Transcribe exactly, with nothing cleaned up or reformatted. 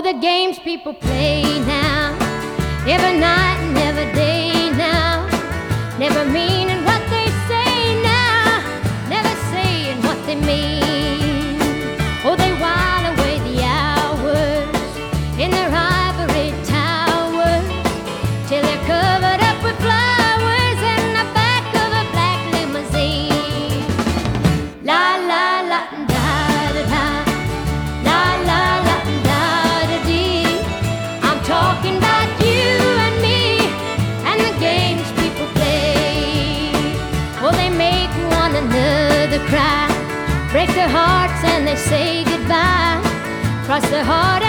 the games people play now, every night and every day now, never meaning what they say now, never saying what they mean. Oh, they while away the hours in their ivory towers till they're covered up with flowers in the back of a black limousine. La la la da da da, la la la da da dee. I'm talking about you and me and the games people play. Oh, they make one another cry, break their hearts and they say goodbye, cross their heart